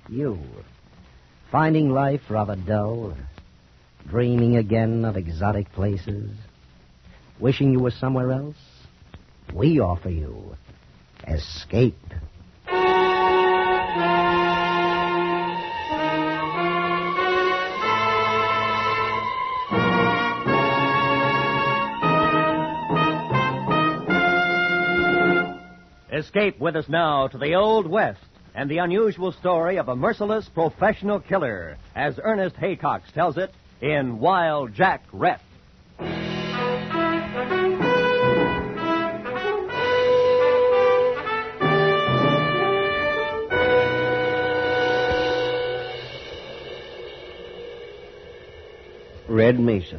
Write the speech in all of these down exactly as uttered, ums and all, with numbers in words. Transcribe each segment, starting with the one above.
You. Finding life rather dull. Dreaming again of exotic places. Wishing you were somewhere else. We offer you escape. Escape with us now to the Old West and the unusual story of a merciless professional killer, as Ernest Haycox tells it in Wild Jack Rhett. Red Mesa.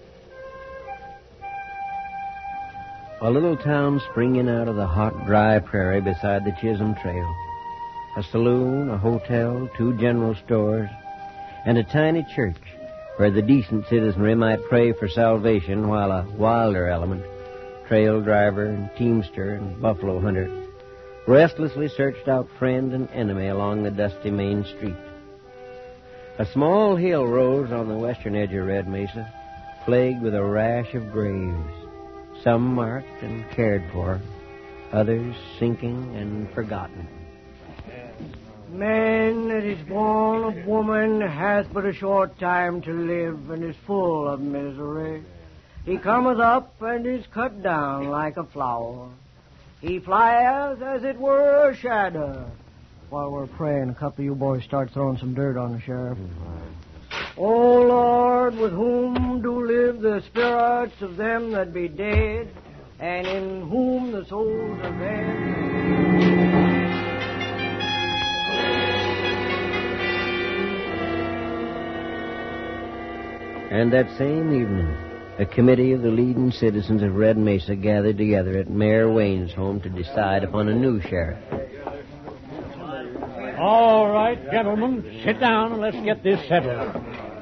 A little town springing out of the hot, dry prairie beside the Chisholm Trail. A saloon, a hotel, two general stores, and a tiny church where the decent citizenry might pray for salvation while a wilder element, trail driver and teamster and buffalo hunter, restlessly searched out friend and enemy along the dusty main street. A small hill rose on the western edge of Red Mesa, plagued with a rash of graves. Some marked and cared for, others sinking and forgotten. Man that is born of woman has but a short time to live and is full of misery. He cometh up and is cut down like a flower. He flieth as it were a shadow. While we're praying, a couple of you boys start throwing some dirt on the sheriff. O Lord, with whom do live the spirits of them that be dead, and in whom the souls of them... And that same evening, a committee of the leading citizens of Red Mesa gathered together at Mayor Wayne's home to decide upon a new sheriff. All right, gentlemen, sit down and let's get this settled.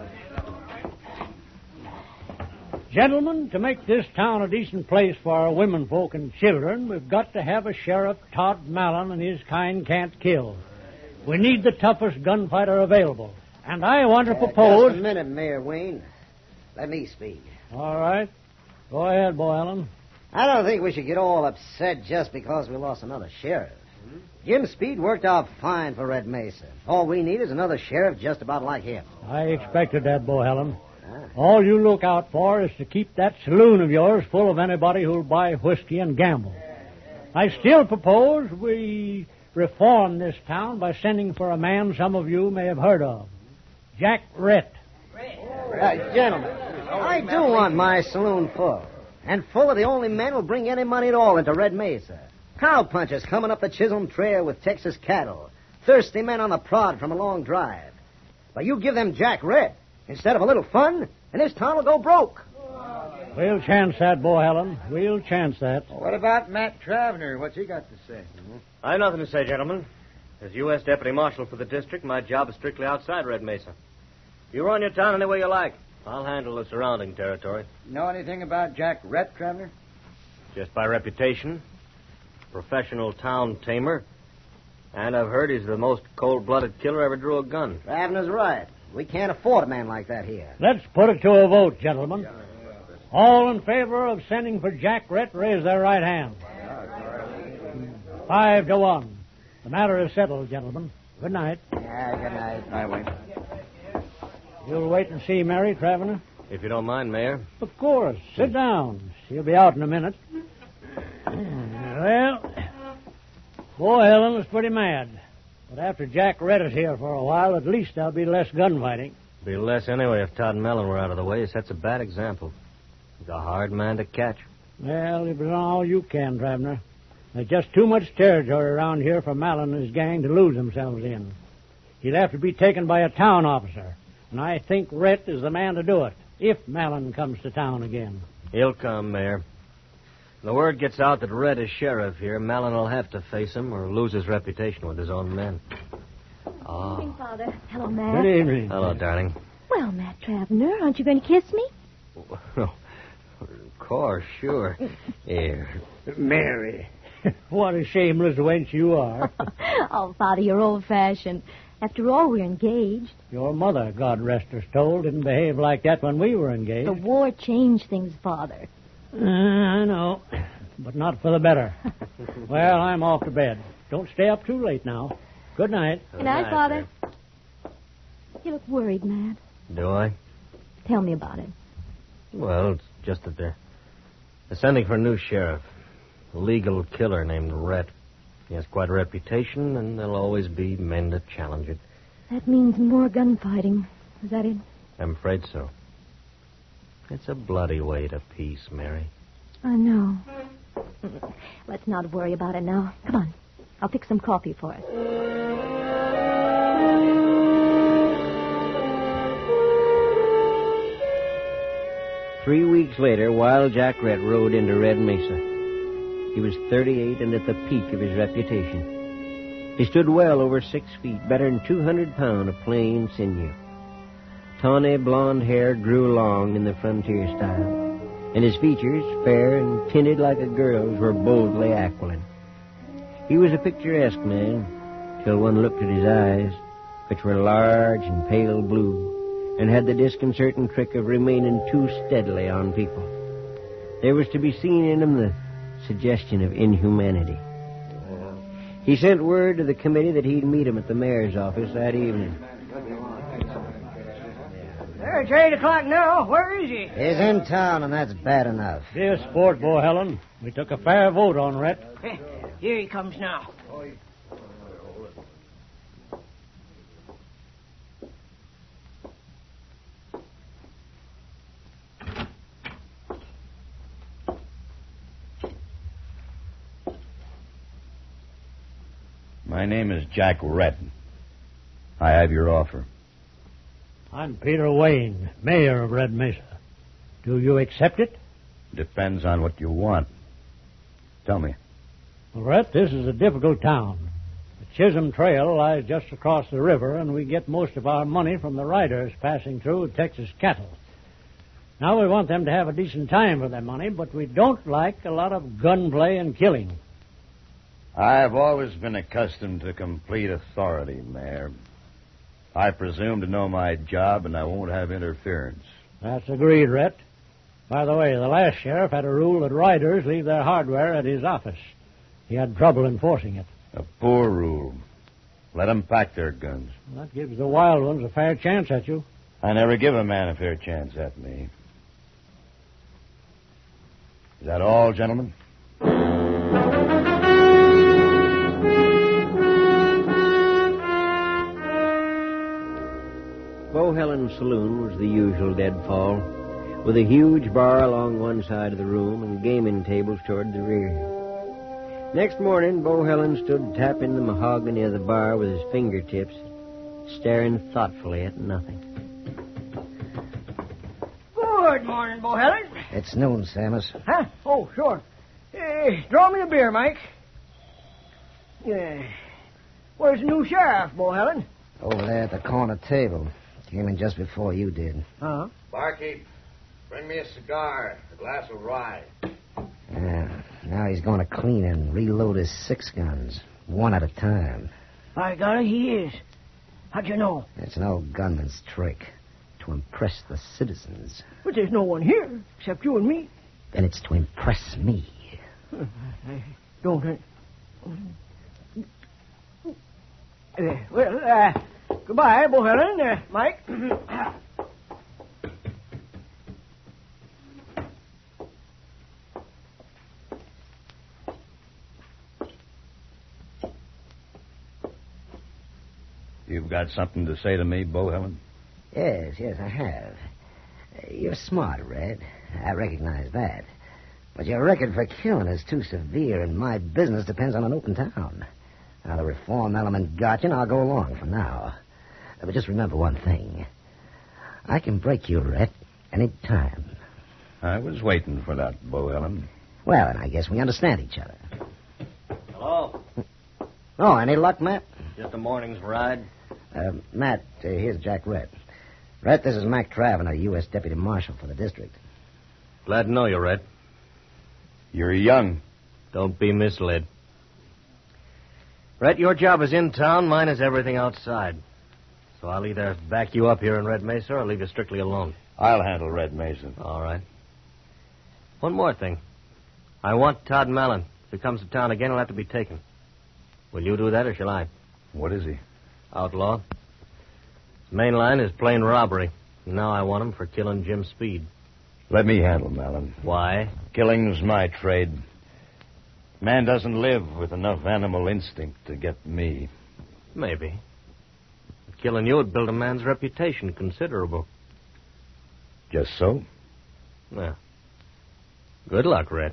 Gentlemen, to make this town a decent place for our women folk and children, we've got to have a Sheriff Todd Mallon and his kind can't kill. We need the toughest gunfighter available. And I want to Uh, propose... Just a minute, Mayor Wayne. Let me speak. All right. Go ahead, Bo Allen. I don't think we should get all upset just because we lost another sheriff. Jim Speed worked out fine for Red Mesa. All we need is another sheriff just about like him. I expected that, Bo Allen. All you look out for is to keep that saloon of yours full of anybody who'll buy whiskey and gamble. I still propose we reform this town by sending for a man some of you may have heard of. Jack Rhett. Uh, gentlemen, I do want my saloon full. And full of the only men who'll bring any money at all into Red Mesa. Cowpunchers coming up the Chisholm Trail with Texas cattle. Thirsty men on the prod from a long drive. But you give them Jack Rhett instead of a little fun, and this town will go broke. We'll chance that, Bo Allen. We'll chance that. What about Matt Travener? What's he got to say? Mm-hmm. I have nothing to say, gentlemen. As U S Deputy Marshal for the district, my job is strictly outside Red Mesa. You run your town any way you like. I'll handle the surrounding territory. Know anything about Jack Rhett, Travener? Just by reputation. Professional town tamer. And I've heard he's the most cold-blooded killer ever drew a gun. Ravener's right. We can't afford a man like that here. Let's put it to a vote, gentlemen. All in favor of sending for Jack Rhett, raise their right hand. Five to one. The matter is settled, gentlemen. Good night. Yeah, good night. I wait. You'll wait and see Mary, Travener? If you don't mind, Mayor. Of course. Sit down. She'll be out in a minute. Well, boy, Helen was pretty mad. But after Jack Rhett is here for a while, at least there'll be less gunfighting. Be less anyway if Todd Mellon were out of the way. He sets a bad example. He's a hard man to catch. Well, you've done all you can, Travener. There's just too much territory around here for Mallon and his gang to lose themselves in. He'll have to be taken by a town officer. And I think Rhett is the man to do it, if Mallon comes to town again. He'll come, Mayor. The word gets out that Rhett is sheriff here, Mallon will have to face him or lose his reputation with his own men. Oh. Good evening, Father. Hello, Matt. Good evening. Hello, darling. Well, Matt Travener, aren't you going to kiss me? Well, of course, sure. Here. Mary. What a shameless wench you are. Oh, Father, you're old-fashioned. After all, we're engaged. Your mother, God rest her soul, didn't behave like that when we were engaged. The war changed things, Father. Uh, I know, but not for the better. Well, I'm off to bed. Don't stay up too late now. Good night. Good night, Father. You look worried, Matt. Do I? Tell me about it. Well, it's just that they're, they're sending for a new sheriff. A legal killer named Rhett. He has quite a reputation, and there'll always be men to challenge it. That means more gunfighting. Is that it? I'm afraid so. It's a bloody way to peace, Mary. I know. Let's not worry about it now. Come on. I'll fix some coffee for us. Three weeks later, Wild Jack Rhett rode into Red Mesa. He was thirty-eight and at the peak of his reputation. He stood well over six feet, better than two hundred pounds of plain sinew. Tawny blonde hair grew long in the frontier style, and his features, fair and tinted like a girl's, were boldly aquiline. He was a picturesque man, till one looked at his eyes, which were large and pale blue, and had the disconcerting trick of remaining too steadily on people. There was to be seen in them the suggestion of inhumanity. He sent word to the committee that he'd meet him at the mayor's office that evening. There, it's eight o'clock now. Where is he? He's in town, and that's bad enough. Dear sport, Bo Helen. We took a fair vote on Rhett. Hey, here he comes now. My name is Jack Rhett. I have your offer. I'm Peter Wayne, mayor of Red Mesa. Do you accept it? Depends on what you want. Tell me. Well, Rhett, this is a difficult town. The Chisholm Trail lies just across the river, and we get most of our money from the riders passing through with Texas cattle. Now, we want them to have a decent time for their money, but we don't like a lot of gunplay and killing. I've always been accustomed to complete authority, Mayor. I presume to know my job, and I won't have interference. That's agreed, Rhett. By the way, the last sheriff had a rule that riders leave their hardware at his office. He had trouble enforcing it. A poor rule. Let 'em pack their guns. Well, that gives the wild ones a fair chance at you. I never give a man a fair chance at me. Is that all, gentlemen? Bo Helen's saloon was the usual deadfall, with a huge bar along one side of the room and gaming tables toward the rear. Next morning, Bo Helen stood tapping the mahogany of the bar with his fingertips, staring thoughtfully at nothing. Good morning, Bo Helen. It's noon, Samus. Huh? Oh, sure. Hey, draw me a beer, Mike. Yeah. Where's the new sheriff, Bo Helen? Over there at the corner table. Came in just before you did. Uh-huh. Barkeep, bring me a cigar, a glass of rye. Yeah. Now he's going to clean and reload his six guns, one at a time. By golly, he is. How'd you know? It's an old gunman's trick to impress the citizens. But there's no one here except you and me. Then it's to impress me. I don't. Uh, uh, well, uh, goodbye, Bo Helen. Uh, Mike. You've got something to say to me, Bo Helen? Yes, yes, I have. Uh, You're smart, Red. I recognize that. But your record for killing is too severe, and my business depends on an open town. Now, the reform element got you, and I'll go along for now. Uh, But just remember one thing. I can break you, Red, any time. I was waiting for that, Bo Helen. Well, and I guess we understand each other. Hello? Oh, any luck, Matt? Just a morning's ride. Uh, Matt, uh, here's Jack Rhett. Rhett, this is Mac Travener, U S Deputy Marshal for the district. Glad to know you, Red. You're young. Don't be misled. Rhett, your job is in town. Mine is everything outside. So I'll either back you up here in Red Mesa or leave you strictly alone. I'll handle Red Mesa. All right. One more thing. I want Todd Mallon. If he comes to town again, he'll have to be taken. Will you do that or shall I? What is he? Outlaw. His main line is plain robbery. Now I want him for killing Jim Speed. Let me handle Mallon. Why? Killing's my trade. Man doesn't live with enough animal instinct to get me. Maybe. But killing you would build a man's reputation considerable. Just so? Well, good luck, Red.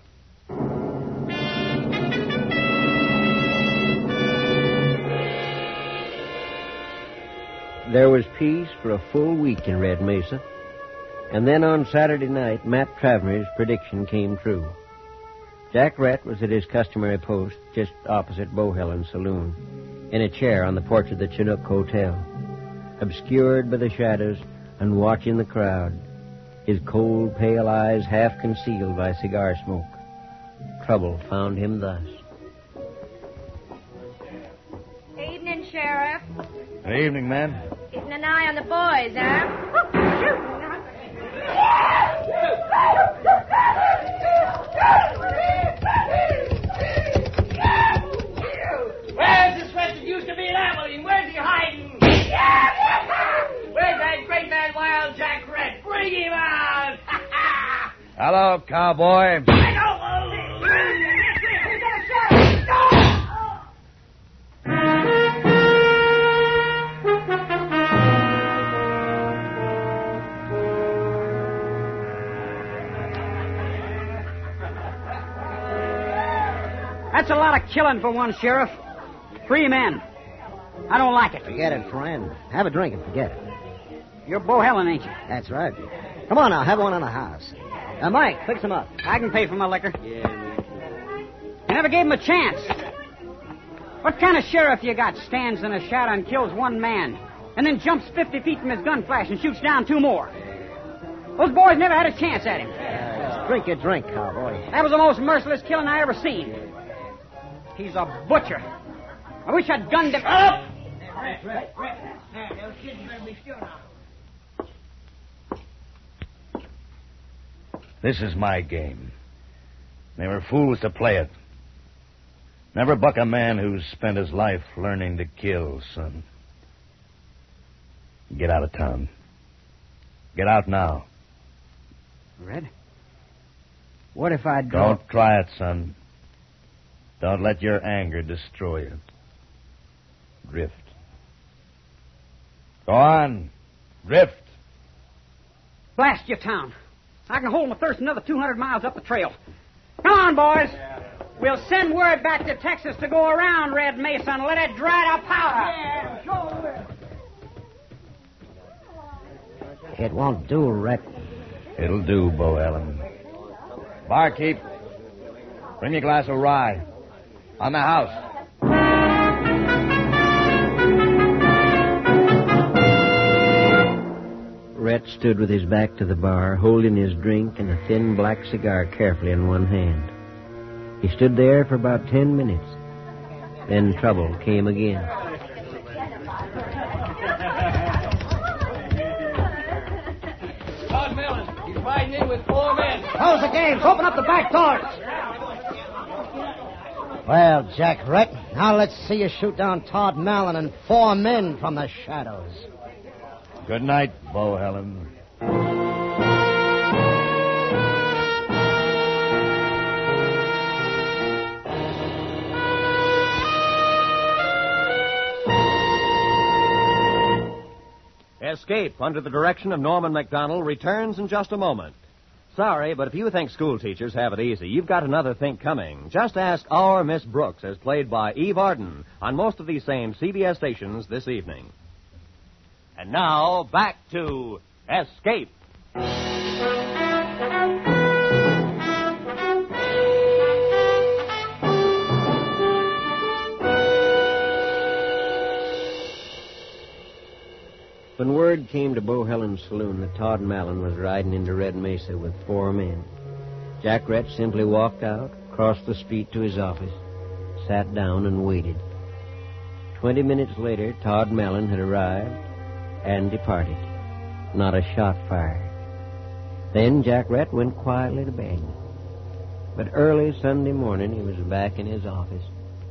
There was peace for a full week in Red Mesa. And then on Saturday night, Matt Travener's prediction came true. Jack Rhett was at his customary post just opposite Bohelen's saloon, in a chair on the porch of the Chinook Hotel, obscured by the shadows and watching the crowd, his cold, pale eyes half concealed by cigar smoke. Trouble found him thus. Evening, Sheriff. Good evening, ma'am. Keeping an eye on the boys, huh? Where's this Rhett that used to be an Abilene? Where's he hiding? Where's that great man, Wild Jack Rhett? Bring him out! Hello, cowboy. That's a lot of killing for one sheriff. Three men. I don't like it. Forget it, friend. Have a drink and forget it. You're Bohelen, ain't you? That's right. Come on now, have one in the house. Now, Mike, fix him up. I can pay for my liquor. Yeah, man. You never gave him a chance. What kind of sheriff you got stands in a shadow and kills one man, and then jumps fifty feet from his gun flash and shoots down two more? Those boys never had a chance at him. Uh, just drink your drink, cowboy. That was the most merciless killing I ever seen. He's a butcher. I wish I'd gunned him. Up! Rhett, Rhett, Rhett. Now, those kids better be still now. This is my game. They were fools to play it. Never buck a man who's spent his life learning to kill, son. Get out of town. Get out now. Red? What if I draw... Don't try it, son. Don't let your anger destroy you. Drift. Go on. Drift. Blast your town. I can hold my thirst another two hundred miles up the trail. Come on, boys. We'll send word back to Texas to go around Red Mesa and let it dry to powder. Yeah, sure will. It won't do, Rhett. It'll do, Bohelen. Barkeep, bring me a glass of rye. On the house. Rhett stood with his back to the bar, holding his drink and a thin black cigar carefully in one hand. He stood there for about ten minutes. Then trouble came again. Todd Mallon, he's riding in with four men. Close the games. Open up the back doors. Well, Jack Rhett, now let's see you shoot down Todd Mallon and four men from the shadows. Good night, Bohelen. Escape, under the direction of Norman Macdonald, returns in just a moment. Sorry, but if you think school teachers have it easy, you've got another think coming. Just ask our Miss Brooks, as played by Eve Arden, on most of these same C B S stations this evening. And now, back to Escape. When word came to Bohelen's saloon that Todd Mallon was riding into Red Mesa with four men, Jack Rhett simply walked out, crossed the street to his office, sat down and waited. twenty minutes later, Todd Mellon had arrived and departed. Not a shot fired. Then Jack Rhett went quietly to bed. But early Sunday morning, he was back in his office.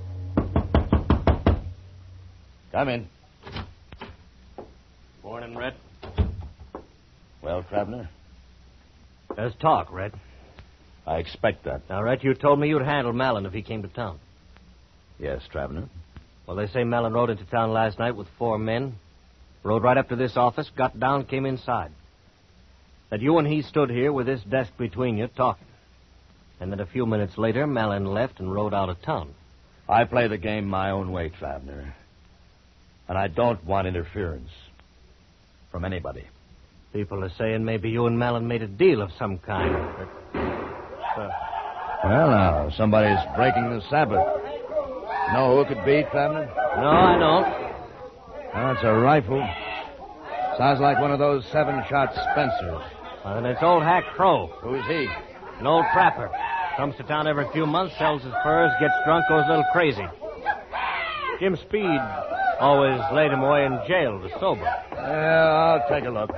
Come in. Morning, Rhett. Well, Traveler? There's talk, Rhett. I expect that. Now, Rhett, you told me you'd handle Malin if he came to town. Yes, Traveler. Well, they say Malin rode into town last night with four men, rode right up to this office, got down, came inside. That you and he stood here with this desk between you talking. And that a few minutes later, Malin left and rode out of town. I play the game my own way, Traveler. And I don't want interference from anybody. People are saying maybe you and Malin made a deal of some kind. But, uh, well, now, somebody's breaking the Sabbath. Know who it could be, Traveler? No, I don't. Well, it's a rifle. Sounds like one of those seven-shot Spencers. Well, then it's old Hack Crow. Who's he? An old trapper. Comes to town every few months, sells his furs, gets drunk, goes a little crazy. Jim Speed always laid him away in jail to sober. Yeah, I'll take a look.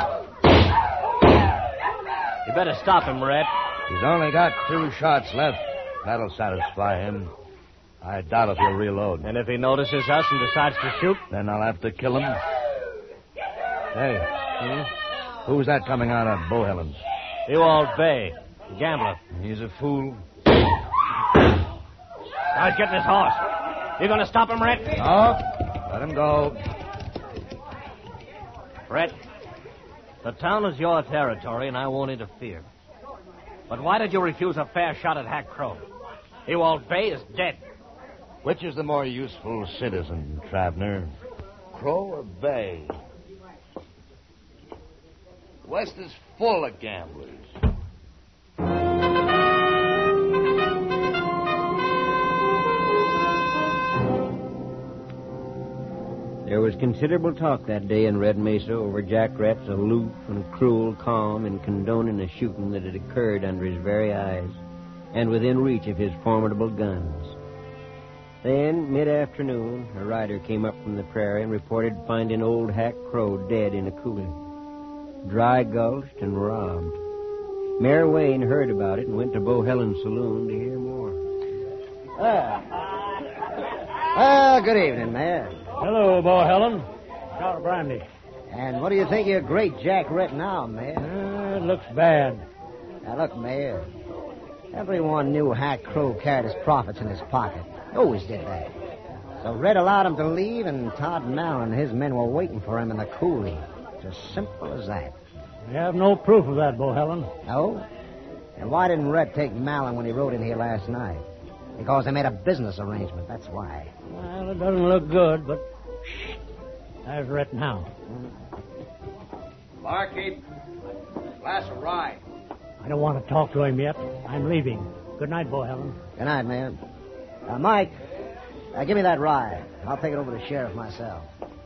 You better stop him, Rhett. He's only got two shots left. That'll satisfy him. I doubt if he'll reload. And if he notices us and decides to shoot? Then I'll have to kill him. Hey, hmm? Who's that coming out of Bohelen's? Ewald Bay, the gambler. He's a fool. Now he's getting his horse. You going to stop him, Rhett? No. Let him go. Rhett, the town is your territory, and I won't interfere. But why did you refuse a fair shot at Hack Crow? Ewald Bay is dead. Which is the more useful citizen, Traveler? Crow or Bay? The West is full of gamblers. There was considerable talk that day in Red Mesa over Jack Rhett's aloof and cruel calm in condoning a shooting that had occurred under his very eyes and within reach of his formidable guns. Then, mid-afternoon, a rider came up from the prairie and reported finding old Hack Crow dead in a coulee, dry gulched and robbed. Mayor Wayne heard about it and went to Bohelen's saloon to hear more. Ah. Well, good evening, Mayor. Hello, Bohelen. Shot of brandy. And what do you think of your great Jack Rhett now, Mayor? Uh, it looks bad. Now, look, Mayor. Everyone knew Hack Crow carried his profits in his pocket. Always did that. So Red allowed him to leave, and Todd Malin and his men were waiting for him in the coulee. It's as simple as that. We have no proof of that, Bohelen. No? And why didn't Red take Malin when he rode in here last night? Because they made a business arrangement, that's why. Well, it doesn't look good, but shh. There's Rhett now. Barkeep, glass of rye. I don't want to talk to him yet. I'm leaving. Good night, Bohelen. Good night, man. Uh, Mike, uh, give me that rye. I'll take it over to the sheriff myself.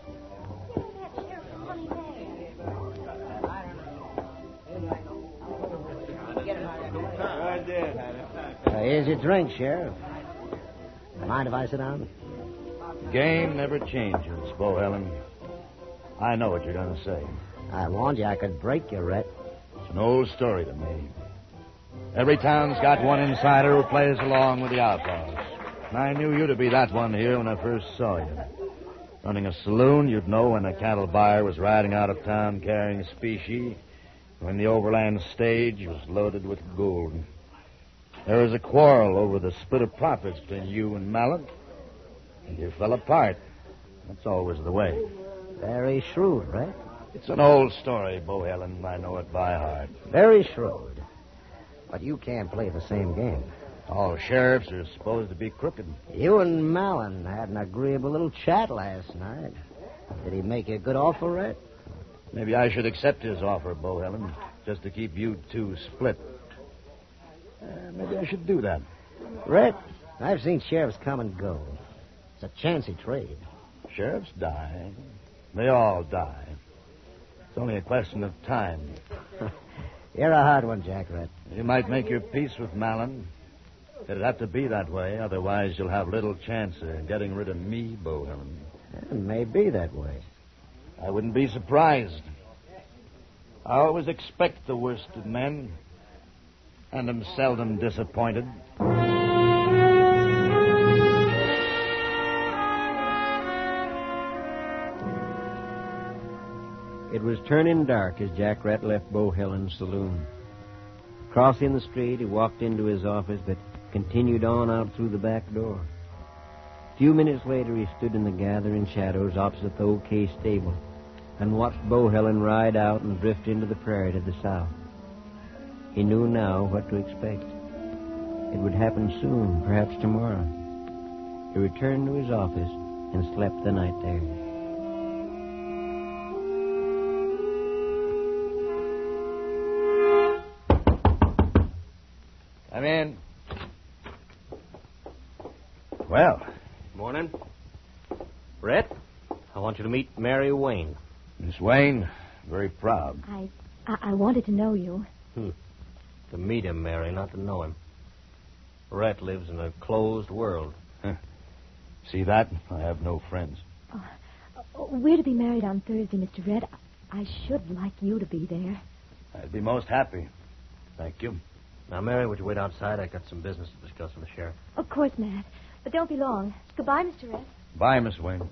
Uh, here's your drink, Sheriff. Mind if I sit down? Game never changes, Bohelen. I know what you're going to say. I warned you I could break you, Rhett. It's an old story to me. Every town's got one insider who plays along with the outlaws. And I knew you to be that one here when I first saw you. Running a saloon, you'd know when a cattle buyer was riding out of town carrying specie, when the overland stage was loaded with gold. There was a quarrel over the split of profits between you and Malin, and you fell apart. That's always the way. Very shrewd, Rhett. It's an old story, Bohelen. I know it by heart. Very shrewd. But you can't play the same game. All sheriffs are supposed to be crooked. You and Malin had an agreeable little chat last night. Did he make you a good offer, Rhett? Maybe I should accept his offer, Bohelen, just to keep you two split. Uh, maybe I should do that. Rhett, I've seen sheriffs come and go. It's a chancy trade. Sheriffs die. They all die. It's only a question of time. You're a hard one, Jack Rhett. You might make your peace with Malin, It'd have to be that way, otherwise you'll have little chance of getting rid of me, Bohelen. It may be that way. I wouldn't be surprised. I always expect the worst of men, and am seldom disappointed. It was turning dark as Jack Rhett left Bohelen's saloon. Crossing the street, he walked into his office, but continued on out through the back door. A few minutes later, he stood in the gathering shadows opposite the OK stable and watched Bohelen ride out and drift into the prairie to the south. He knew now what to expect. It would happen soon, perhaps tomorrow. He returned to his office and slept the night there. Come in. Well. Morning. Rhett, I want you to meet Mary Wayne. Miss Wayne, very proud. I, I, I wanted to know you. Hmm. To meet him, Mary, not to know him. Rhett lives in a closed world. Huh. See that? I have no friends. Oh, oh, we're to be married on Thursday, Mister Red. I should like you to be there. I'd be most happy. Thank you. Now, Mary, would you wait outside? I've got some business to discuss with the sheriff. Of course, Matt. But don't be long. Goodbye, Mister Red. Bye, Miss Wayne.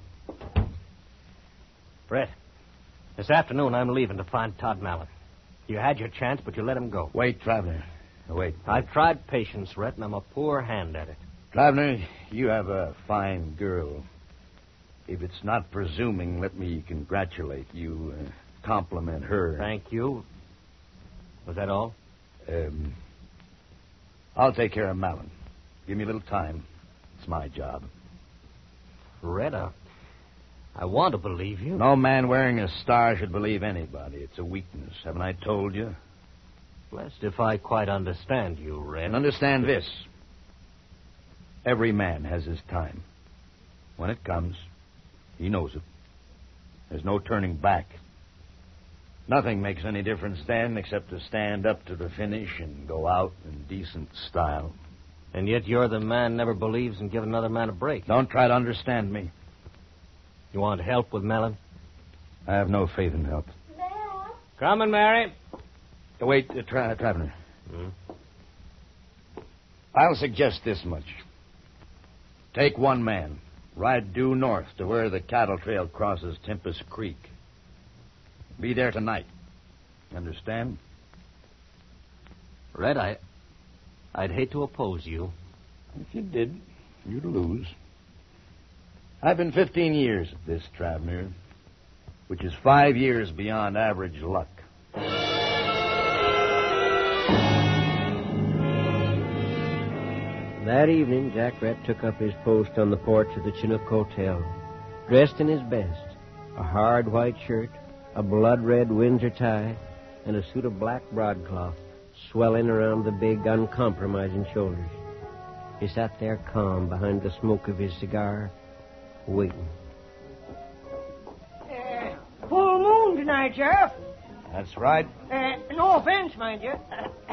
Brett, this afternoon I'm leaving to find Todd Mallon. You had your chance, but you let him go. Wait, Traveler. Wait. I've tried patience, Rhett, and I'm a poor hand at it. Traveler, you have a fine girl. If it's not presuming, let me congratulate you, uh, compliment her. Thank you. Was that all? Um, I'll take care of Mallon. Give me a little time. It's my job. Red, uh, I want to believe you. No man wearing a star should believe anybody. It's a weakness. Haven't I told you? Blessed if I quite understand you, Red. And understand this. Every man has his time. When it comes, he knows it. There's no turning back. Nothing makes any difference then except to stand up to the finish and go out in decent style. And yet you're the man never believes in giving another man a break. Don't try to understand me. You want help with Mallon? I have no faith in help. Coming, Mary. Wait, uh, tra- Traveler. Hmm? I'll suggest this much. Take one man. Ride due north to where the cattle trail crosses Tempest Creek. Be there tonight. Understand? Red, I... I'd hate to oppose you. If you did, you'd lose. I've been fifteen years at this, Traveler, which is five years beyond average luck. That evening, Jack Rhett took up his post on the porch of the Chinook Hotel, dressed in his best, a hard white shirt, a blood-red Windsor tie, and a suit of black broadcloth swelling around the big, uncompromising shoulders. He sat there calm behind the smoke of his cigar, waiting. Uh, full moon tonight, Sheriff. That's right. Uh, no offense, mind you.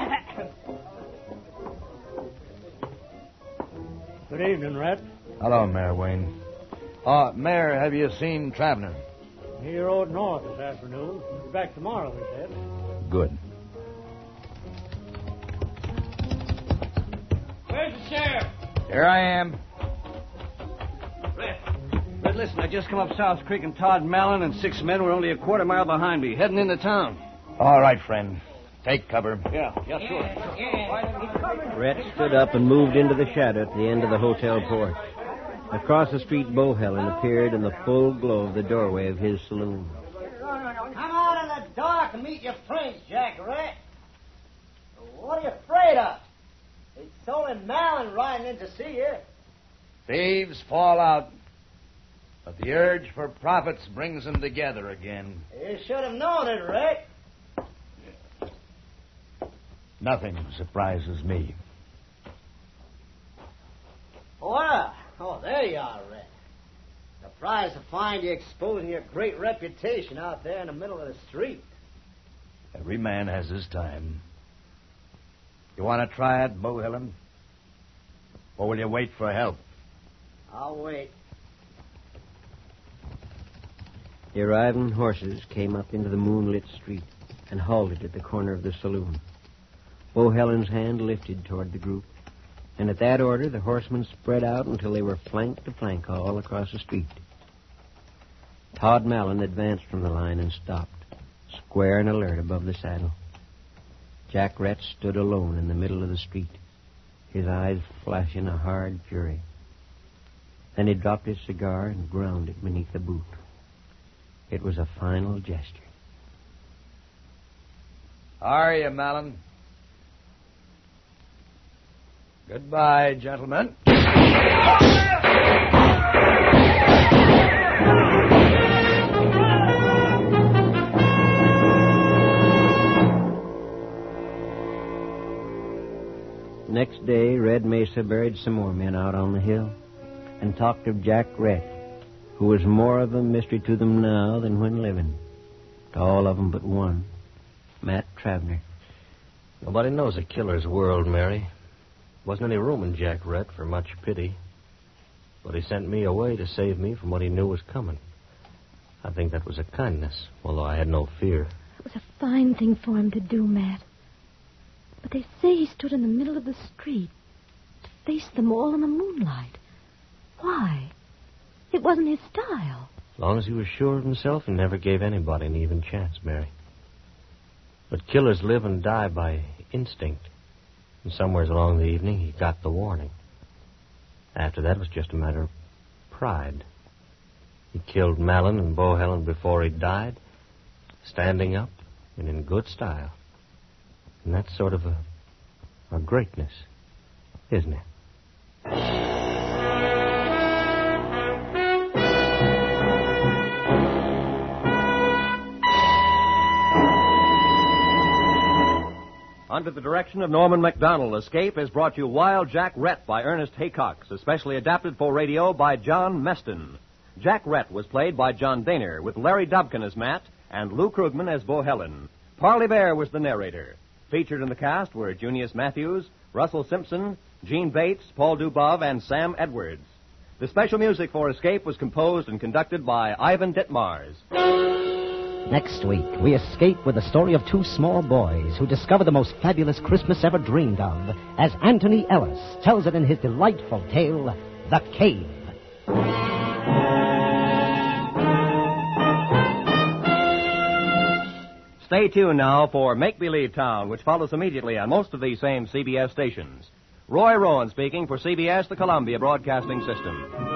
Good evening, Red. Hello, Mayor Wayne. Uh, Mayor, have you seen Traveler? He rode north this afternoon. He'll be back tomorrow, he said. Good. Where's the sheriff? Here I am. Red. Red, listen, I just come up South Creek, and Todd Mallon and six men were only a quarter mile behind me, heading into town. All right, friend. Take cover. Yeah, yeah, sure. Rhett stood up and moved into the shadow at the end of the hotel porch. Across the street, Bohelen appeared in the full glow of the doorway of his saloon. Come out in the dark and meet your friends, Jack Rhett. What are you afraid of? It's only Mallon riding in to see you. Thieves fall out, but the urge for profits brings them together again. You should have known it, Rhett. Nothing surprises me. Well, oh, there you are, Rhett. Surprised to find you exposing your great reputation out there in the middle of the street. Every man has his time. You want to try it, Bohelen? Or will you wait for help? I'll wait. The arriving horses came up into the moonlit street and halted at the corner of the saloon. Bohelen's hand lifted toward the group, and at that order the horsemen spread out until they were flank to flank all across the street. Todd Mallon advanced from the line and stopped, square and alert above the saddle. Jack Rhett stood alone in the middle of the street, his eyes flashing a hard fury. Then he dropped his cigar and ground it beneath the boot. It was a final gesture. How are you, Mallon? Goodbye, gentlemen. Next day, Red Mesa buried some more men out on the hill and talked of Jack Rhett, who was more of a mystery to them now than when living. To all of them but one, Matt Travner. Nobody knows a killer's world, Mary. Wasn't any room in Jack Rhett for much pity. But he sent me away to save me from what he knew was coming. I think that was a kindness, although I had no fear. It was a fine thing for him to do, Matt. But they say he stood in the middle of the street to face them all in the moonlight. Why? It wasn't his style. As long as he was sure of himself, he never gave anybody an even chance, Mary. But killers live and die by instinct. And somewheres along the evening, he got the warning. After that, it was just a matter of pride. He killed Mallon and Bohelen before he died, standing up and in good style. And that's sort of a, a greatness, isn't it? Under the direction of Norman MacDonald, Escape has brought you Wild Jack Rhett by Ernest Haycox, especially adapted for radio by John Meston. Jack Rhett was played by John Daner, with Larry Dobkin as Matt and Lou Krugman as Bohelen. Parley Bear was the narrator. Featured in the cast were Junius Matthews, Russell Simpson, Gene Bates, Paul Dubov, and Sam Edwards. The special music for Escape was composed and conducted by Ivan Ditmars. Next week, we escape with the story of two small boys who discover the most fabulous Christmas ever dreamed of, as Anthony Ellis tells it in his delightful tale, The Cave. Stay tuned now for Make Believe Town, which follows immediately on most of these same C B S stations. Roy Rowan speaking for C B S, the Columbia Broadcasting System.